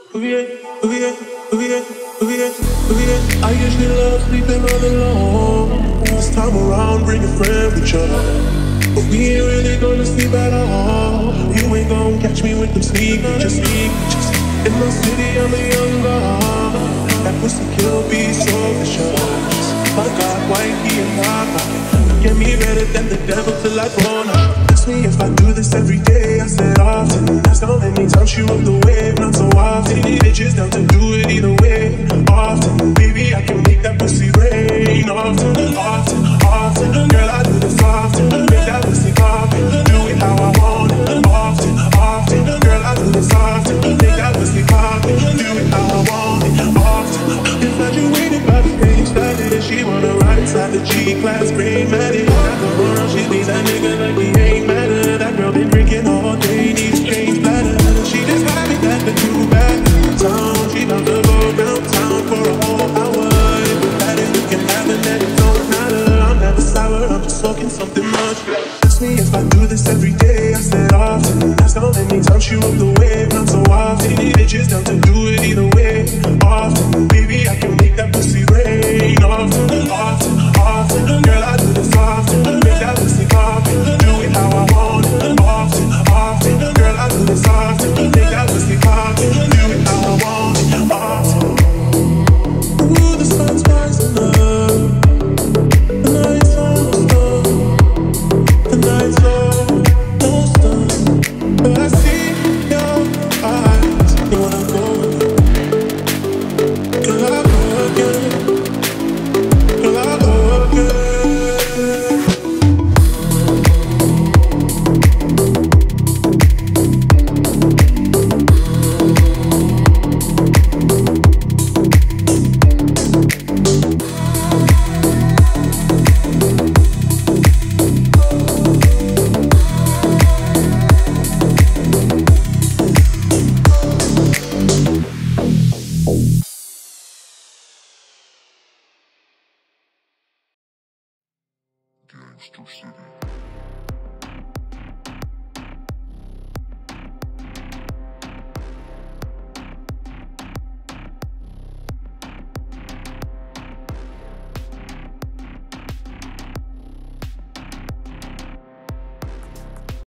Ooh yeah, ooh yeah, ooh yeah, ooh yeah, ooh yeah. I usually love sleeping all alone. This time around, bring a friend with you. But we ain't really gonna sleep at all. You ain't gonna catch me with them sneaking, just in my city, I'm a young god. That pussy kill be so vicious. My God, why he and I get me better than the devil till I fall out. Ask me if I do this every day, I said often. That's how many times she rode the wave, not so often. Bitches down to do it either way, often. Baby, I can make that pussy rain, often, often, often. Girl, I do this often, make that pussy pop it. Do it how I want it, often, often. Girl, I do this often, make that pussy pop it. Do it how I want it, often. Infatuated by the game started, she wanna ride inside the G-Class green matted. Got the run, she needs that nigga like he ain't matter. That girl been drinking all day, needs change bladder. She just happy that the two back in town. She about to go downtown for a whole hour. If you got it, you can have it, and it don't matter. I'm never sour, I'm just smoking something much. Ask me if I do this every day, I said often. That's how many times she rode the wave, not so often. Bitches down to do it either way, often. Baby, I can make that pussy rain, often, often, often. Girl, I do this often, make that pussy pop it. Do it how I want it, often, often. Girl, I do this often, make that pussy pop it. Do it how I want it, often. Ooh, the sun's rising up, the night's almost done, the night's almost done. But I see your eyes, you wanna go again. Girl, I go again. Girl, I go again. Gangster City.